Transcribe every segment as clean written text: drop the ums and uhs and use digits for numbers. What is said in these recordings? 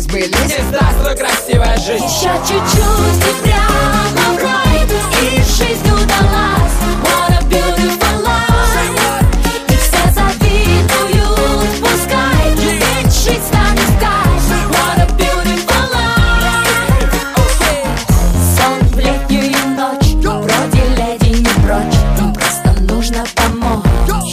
сбылись. И здравствуй, красивая жизнь. Еще чуть-чуть и прямо в рай, и жизнь удалась. What a beautiful life. И все завидуют, пускай, ведь жить станет в кайф. What a beautiful life. Сон в летнюю ночь, вроде леди не прочь, им просто нужно помочь.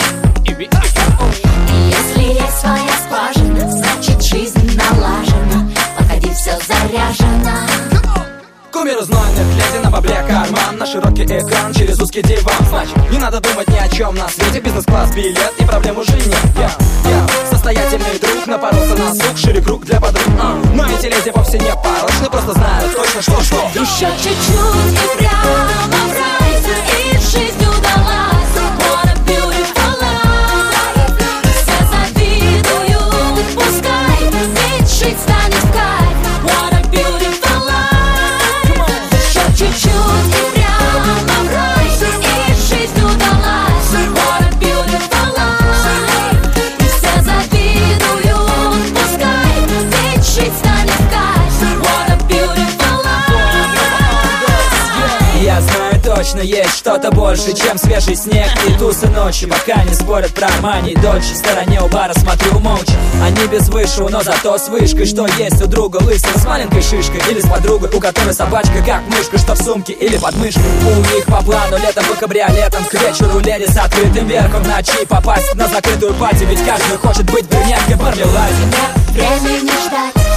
И если есть своя скважина, значит жизнь налажена. Подходи, все заряжено. Кумир знойных леди на бабле карман, на широкий экран через узкий диван. Значит, не надо думать ни о чем на свете. Бизнес-класс, билет и проблем уже нет. Я состоятельный друг, напоролся на звук, шире круг для подруг. Но эти леди вовсе не порочны, просто знают точно, что. Еще чуть-чуть и прямо в рай, и жизнь удалась. What a beautiful life. Все завидуют, пускай, ведь жить станет в кайф. What a beautiful life. Еще чуть-чуть и прямо в рай, и жизнь удалась. What a beautiful life. Все завидуют, пускай, ведь жить станет в кайф. What a beautiful life. Я знаю точно, есть что-то больше, чем свежий снег и тусы ночи. Пока не спорят про Армани и Дольче, в стороне у бара смотрю молча. Они без вышел, но зато с вышкой. Что есть у друга лысого с маленькой шишкой, или с подругой, у которой собачка как мышка, что в сумке или под мышкой. У них по плану летом по кабриолетам, к вечеру леди с открытым верхом, в ночи попасть на закрытую пати, ведь каждый хочет быть брюнеткой в мармеладе. Нет времени ждать,